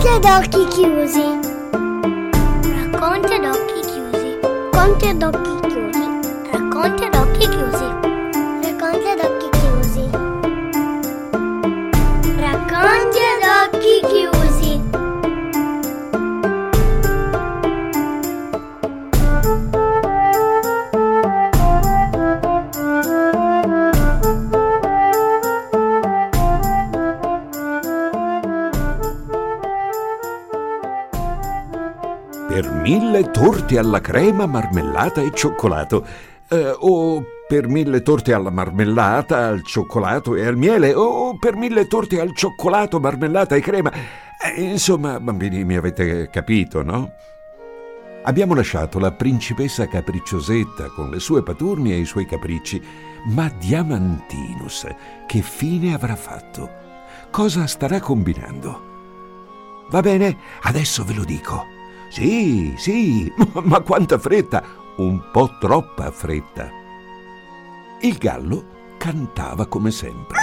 ad occhi chiusi. Racconti ad occhi chiusi. Conti ad occhi chiusi. Racconti ad occhi chiusi. Racconti ad occhi chiusi. Racconti ad occhi chiusi. Per 1000 torte alla crema, marmellata e cioccolato. O per 1000 torte alla marmellata, al cioccolato e al miele. O per 1000 torte al cioccolato, marmellata e crema. Insomma, bambini, mi avete capito, no? Abbiamo lasciato la principessa capricciosetta con le sue paturni e i suoi capricci. Ma Diamantinus, che fine avrà fatto? Cosa starà combinando? Va bene, adesso ve lo dico. Sì, ma quanta fretta! Un po' troppa fretta. Il gallo cantava come sempre.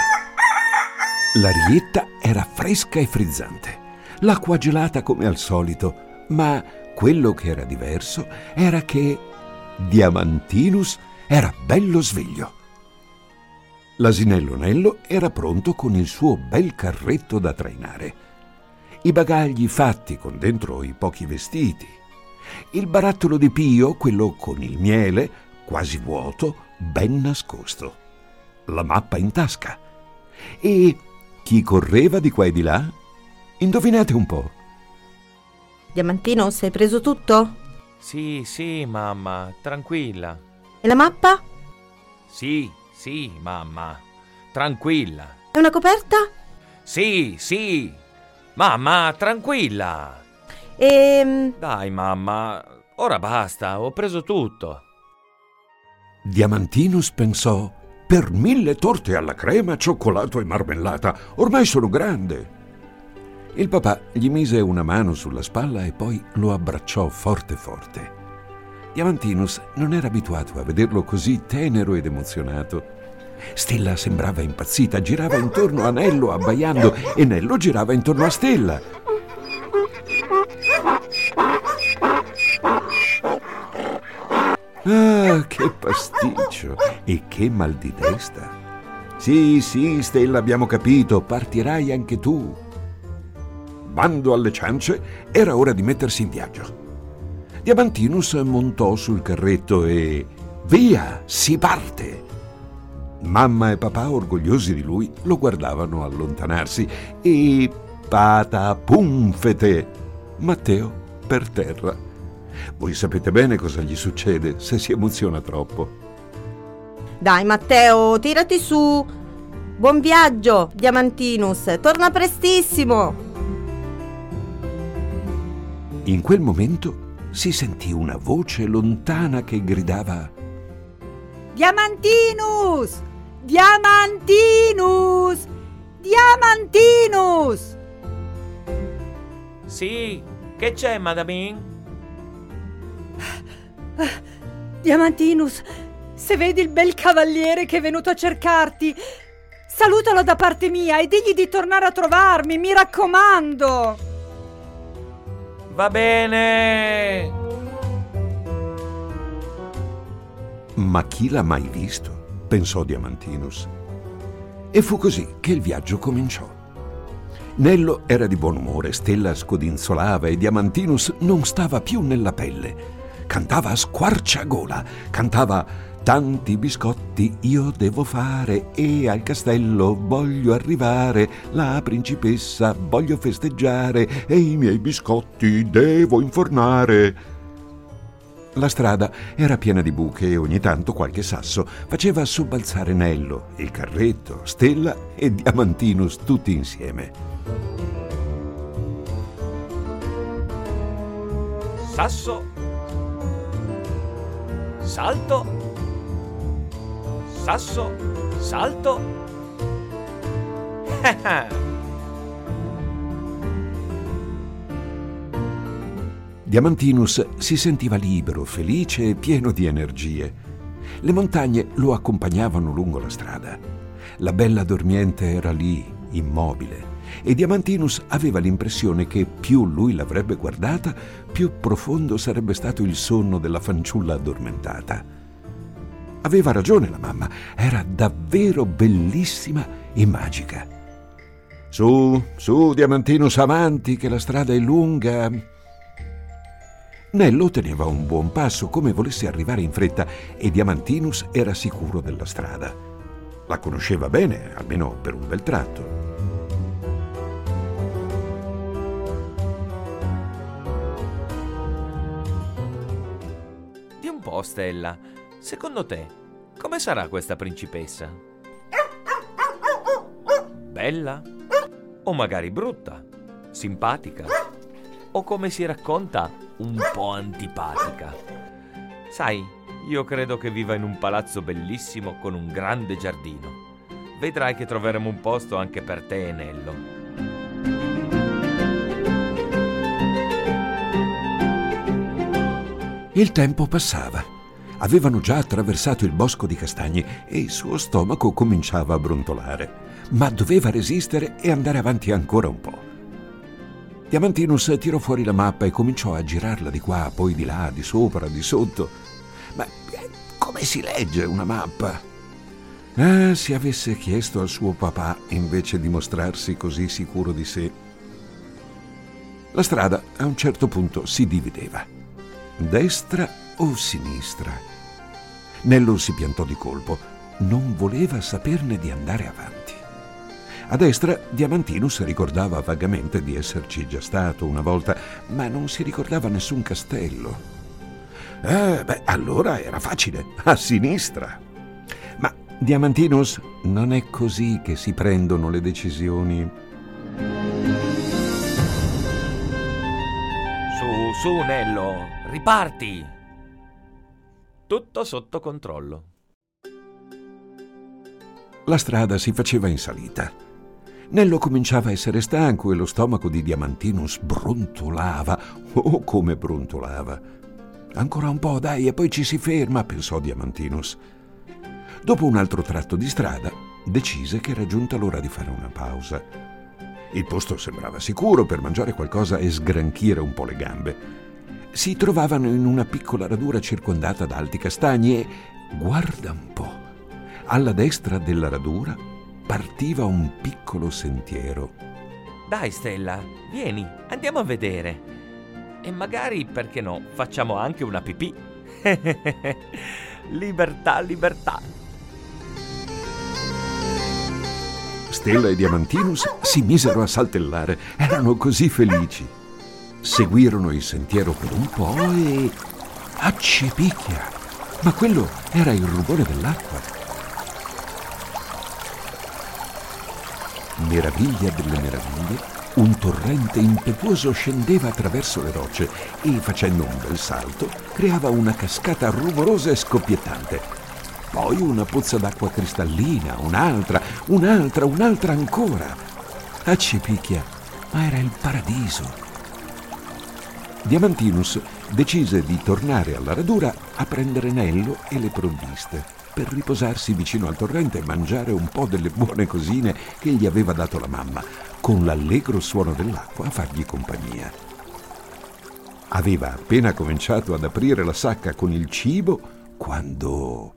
L'arietta era fresca e frizzante, l'acqua gelata come al solito, ma quello che era diverso era che Diamantinus era bello sveglio. L'asinello Nello era pronto con il suo bel carretto da trainare, i bagagli fatti con dentro i pochi vestiti, il barattolo di Pio, quello con il miele, quasi vuoto, ben nascosto, la mappa in tasca. E chi correva di qua e di là? Indovinate un po'. Diamantinus, hai preso tutto? Sì, mamma, tranquilla. E la mappa? Sì, mamma, tranquilla. E una coperta? Sì, mamma, tranquilla. Dai, mamma, ora basta, ho preso tutto. Diamantinus pensò: per 1000 torte alla crema, cioccolato e marmellata, ormai sono grande. Il papà gli mise una mano sulla spalla e poi lo abbracciò forte forte. Diamantinus non era abituato a vederlo così tenero ed emozionato. Stella sembrava impazzita, girava intorno a Nello abbaiando e Nello girava intorno a Stella. Ah, che pasticcio e che mal di testa. Sì, Stella, abbiamo capito, partirai anche tu. Bando alle ciance, era ora di mettersi in viaggio. Diamantinus montò sul carretto e via, si parte. Mamma e papà, orgogliosi di lui, lo guardavano allontanarsi e patapumfete, Matteo per terra. Voi sapete bene cosa gli succede se si emoziona troppo. Dai, Matteo, tirati su. Buon viaggio, Diamantinus, torna prestissimo. In quel momento si sentì una voce lontana che gridava: Diamantinus! Diamantinus! Diamantinus! Sì, che c'è, Madamin? Diamantinus, se vedi il bel cavaliere che è venuto a cercarti, salutalo da parte mia e digli di tornare a trovarmi, mi raccomando. Va bene. Ma chi l'ha mai visto? Pensò Diamantinus. E fu così che il viaggio cominciò. Nello era di buon umore, Stella scodinzolava e Diamantinus non stava più nella pelle. Cantava a squarciagola, cantava: tanti biscotti io devo fare e al castello voglio arrivare, la principessa voglio festeggiare e i miei biscotti devo infornare. La strada era piena di buche e ogni tanto qualche sasso faceva sobbalzare Nello, il carretto, Stella e Diamantinus tutti insieme. Sasso, salto, sasso, salto. Diamantinus si sentiva libero, felice e pieno di energie. Le montagne lo accompagnavano lungo la strada. La bella dormiente era lì, immobile, e Diamantinus aveva l'impressione che più lui l'avrebbe guardata, più profondo sarebbe stato il sonno della fanciulla addormentata. Aveva ragione la mamma, era davvero bellissima e magica. Su, su, Diamantinus, avanti, che la strada è lunga. Nello teneva un buon passo, come volesse arrivare in fretta, e Diamantinus era sicuro della strada. La conosceva bene, almeno per un bel tratto. Di un po', Stella, secondo te, come sarà questa principessa? Bella? O magari brutta? Simpatica? O come si racconta, un po' antipatica? Sai, io credo che viva in un palazzo bellissimo con un grande giardino. Vedrai che troveremo un posto anche per te e Nello. Il tempo passava. Avevano già attraversato il bosco di castagne e il suo stomaco cominciava a brontolare, ma doveva resistere e andare avanti ancora un po'. Diamantinus tirò fuori la mappa e cominciò a girarla di qua, poi di là, di sopra, di sotto. Ma come si legge una mappa? Ah, se avesse chiesto al suo papà invece di mostrarsi così sicuro di sé. La strada a un certo punto si divideva. Destra o sinistra? Nello si piantò di colpo. Non voleva saperne di andare avanti. A destra Diamantinus ricordava vagamente di esserci già stato una volta, ma non si ricordava nessun castello. Allora era facile, a sinistra. Ma Diamantinus, non è così che si prendono le decisioni. Su, Nello, riparti! Tutto sotto controllo. La strada si faceva in salita. Nello cominciava a essere stanco e lo stomaco di Diamantinus brontolava. Oh, come brontolava! Ancora un po', dai, e poi ci si ferma, pensò Diamantinus. Dopo un altro tratto di strada, decise che era giunta l'ora di fare una pausa. Il posto sembrava sicuro per mangiare qualcosa e sgranchire un po' le gambe. Si trovavano in una piccola radura circondata da alti castagni e, guarda un po', alla destra della radura partiva un piccolo sentiero. Dai, Stella, vieni, andiamo a vedere. E magari, perché no, facciamo anche una pipì. Libertà, libertà. Stella e Diamantinus si misero a saltellare. Erano così felici. Seguirono il sentiero per un po' e... accepicchia! Ma quello era il rumore dell'acqua. Meraviglia delle meraviglie, un torrente impetuoso scendeva attraverso le rocce e, facendo un bel salto, creava una cascata rumorosa e scoppiettante. Poi una pozza d'acqua cristallina, un'altra ancora. Accepicchia, ma era il paradiso. Diamantinus decise di tornare alla radura a prendere Nello e le provviste, per riposarsi vicino al torrente e mangiare un po' delle buone cosine che gli aveva dato la mamma, con l'allegro suono dell'acqua a fargli compagnia. Aveva appena cominciato ad aprire la sacca con il cibo quando...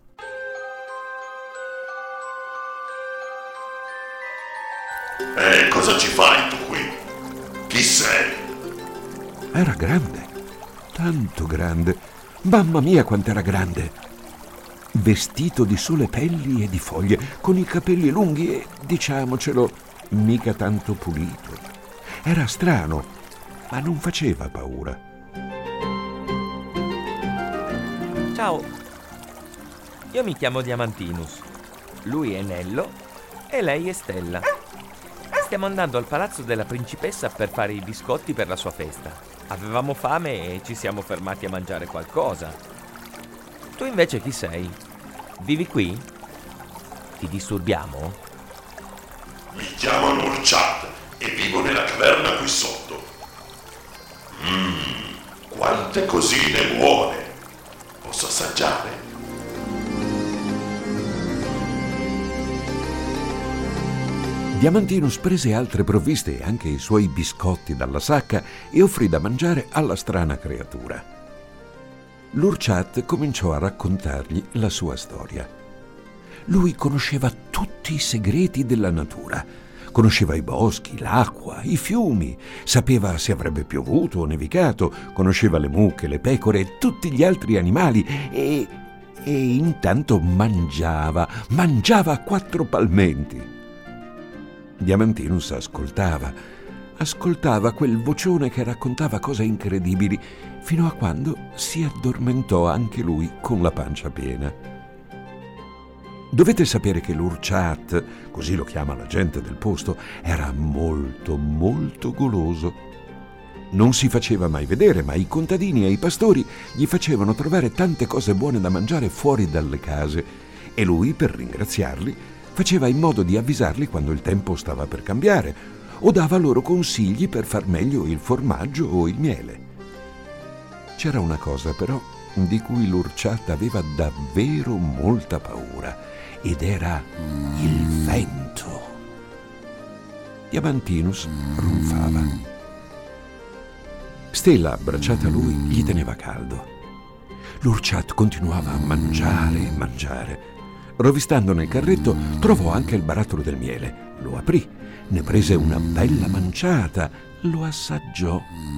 Cosa ci fai tu qui? Chi sei? Era grande, tanto grande. Mamma mia quant'era grande! Vestito di sole pelli e di foglie, con i capelli lunghi e, diciamocelo, mica tanto pulito. Era strano, ma non faceva paura. Ciao, io mi chiamo Diamantinus. Lui è Nello e lei è Stella. Stiamo andando al palazzo della principessa per fare i biscotti per la sua festa. Avevamo fame e ci siamo fermati a mangiare qualcosa. Tu invece chi sei? Vivi qui? Ti disturbiamo? Mi chiamo Nurchat e vivo nella caverna qui sotto. Quante cosine buone! Posso assaggiare? Diamantinus prese altre provviste e anche i suoi biscotti dalla sacca e offrì da mangiare alla strana creatura. L'Urchat cominciò a raccontargli la sua storia. Lui conosceva tutti i segreti della natura. Conosceva i boschi, l'acqua, i fiumi, sapeva se avrebbe piovuto o nevicato, conosceva le mucche, le pecore e tutti gli altri animali e intanto mangiava a quattro palmenti. Diamantinus ascoltava quel vocione che raccontava cose incredibili, fino a quando si addormentò anche lui con la pancia piena. Dovete sapere che l'Urchat, così lo chiama la gente del posto, era molto, molto goloso. Non si faceva mai vedere, ma i contadini e i pastori gli facevano trovare tante cose buone da mangiare fuori dalle case e lui, per ringraziarli, faceva in modo di avvisarli quando il tempo stava per cambiare o dava loro consigli per far meglio il formaggio o il miele. C'era una cosa però di cui l'Urchat aveva davvero molta paura ed era il vento. Diamantinus ronfava. Stella, abbracciata a lui, gli teneva caldo. L'Urchat continuava a mangiare. Rovistando nel carretto trovò anche il barattolo del miele. Lo aprì, ne prese una bella manciata, lo assaggiò.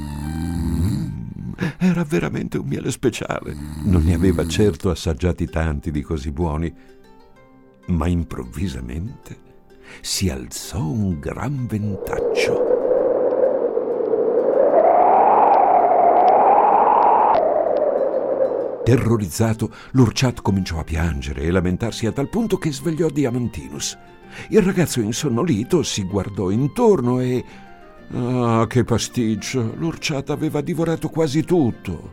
Era veramente un miele speciale. Non ne aveva certo assaggiati tanti di così buoni. Ma improvvisamente si alzò un gran ventaccio. Terrorizzato, l'Urchat cominciò a piangere e lamentarsi a tal punto che svegliò Diamantinus. Il ragazzo insonnolito si guardò intorno e... Ah, che pasticcio! L'Urchat aveva divorato quasi tutto.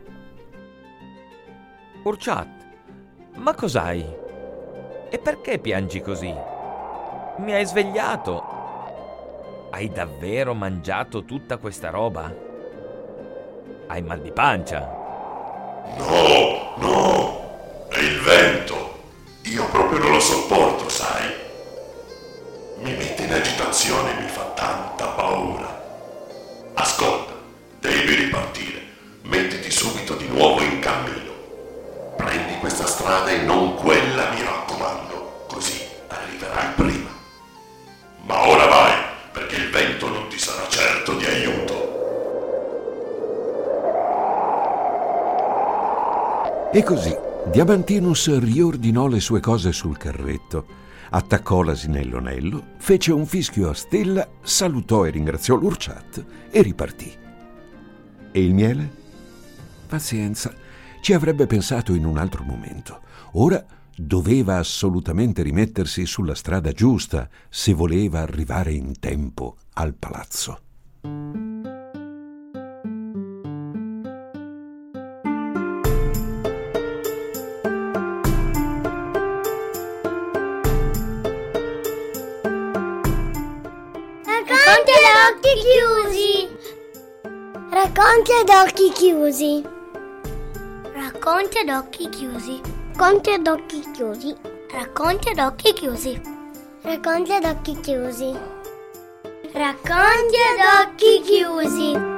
Urchat, ma cos'hai? E perché piangi così? Mi hai svegliato. Hai davvero mangiato tutta questa roba? Hai mal di pancia? No, è il vento. Io proprio non lo sopporto, sai. Mi mette in agitazione e mi fa tanta paura. Ascolta, devi ripartire. Mettiti subito di nuovo in cammino. Prendi questa strada e non quella, mi raccomando, così arriverai prima. Ma ora vai, perché il vento non ti sarà certo di aiuto. E così Diamantinus riordinò le sue cose sul carretto, attaccò l'asinello Nello, fece un fischio a Stella, salutò e ringraziò l'Urchat e ripartì. E il miele? Pazienza, ci avrebbe pensato in un altro momento. Ora doveva assolutamente rimettersi sulla strada giusta se voleva arrivare in tempo al palazzo. Racconti ad occhi chiusi. Racconti ad occhi chiusi. Racconti ad occhi chiusi. Racconti ad occhi chiusi. Racconti ad occhi chiusi. Racconti ad occhi chiusi.